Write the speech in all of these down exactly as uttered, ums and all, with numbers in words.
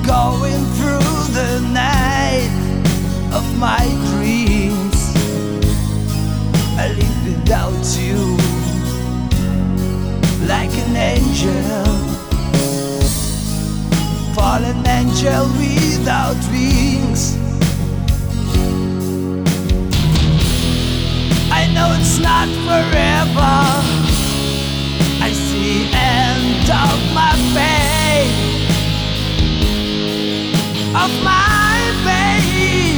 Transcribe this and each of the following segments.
going through the night of my dreams. I live without you, like an angel, fallen angel without wings. I know it's not forever. I see end of my pain, of my pain.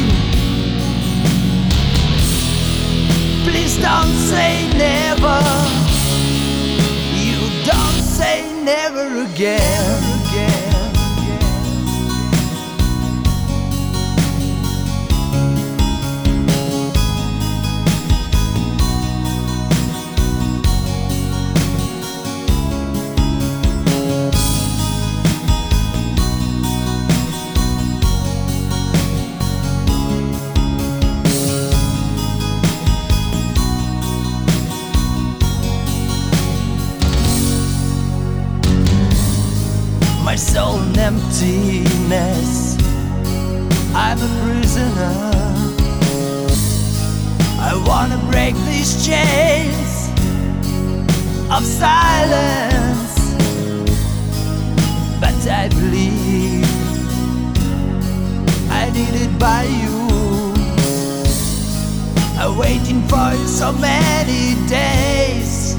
Please don't say never. You don't say never again, again. My soul in emptiness, I'm a prisoner. I wanna break these chains of silence, but I believe I need it by you. I'm waiting for you so many days.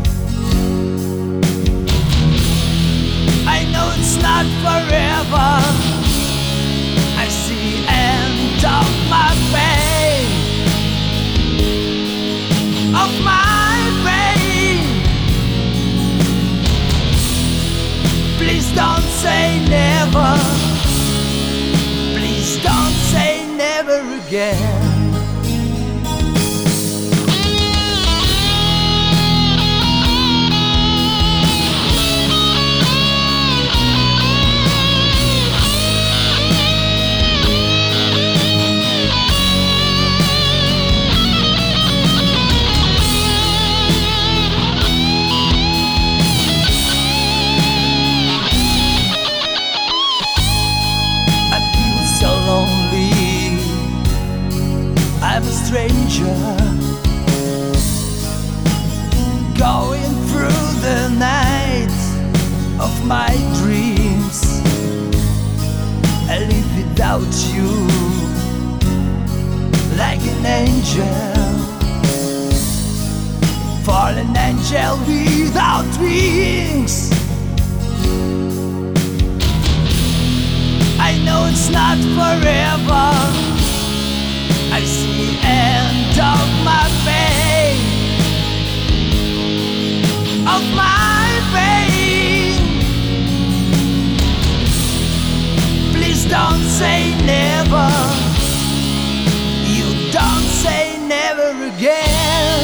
I know it's not forever. I see end of my pain, of my pain. Please don't say never. Please don't say never again. I'm a stranger, going through the night of my dreams. I live without you, like an angel, fallen angel without wings. I know it's not forever. I see end of my pain, of my pain. Please don't say never. You don't say never again.